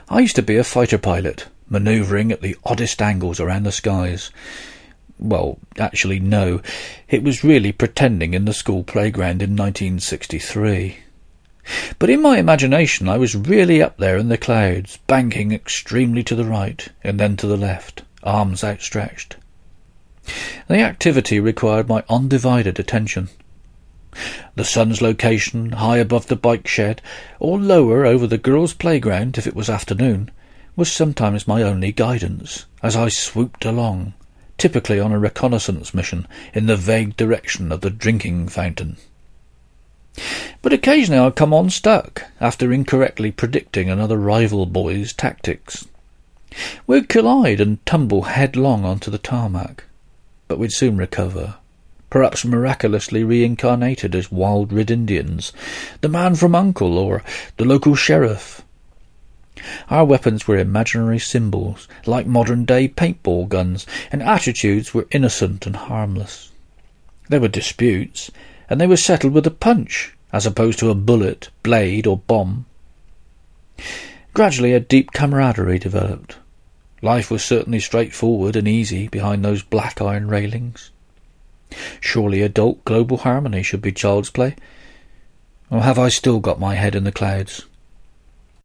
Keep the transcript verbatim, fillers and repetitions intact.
I used to be a fighter pilot, manoeuvring at the oddest angles around the skies. Well, actually no, it was really pretending in the school playground in nineteen sixty-three. But in my imagination I was really up there in the clouds, banking extremely to the right and then to the left, arms outstretched. The activity required my undivided attention. The sun's location, high above the bike shed, or lower over the girls' playground if it was afternoon, was sometimes my only guidance, as I swooped along, typically on a reconnaissance mission in the vague direction of the drinking fountain. But occasionally I'd come unstuck, after incorrectly predicting another rival boy's tactics. We'd collide and tumble headlong onto the tarmac, but we'd soon recover, perhaps miraculously reincarnated as wild Red Indians, the man from U N C L E or the local sheriff. Our weapons were imaginary symbols, like modern-day paintball guns, and attitudes were innocent and harmless. There were disputes, and they were settled with a punch, as opposed to a bullet, blade, or bomb. Gradually a deep camaraderie developed. Life was certainly straightforward and easy behind those black iron railings. Surely adult global harmony should be child's play. Or have I still got my head in the clouds?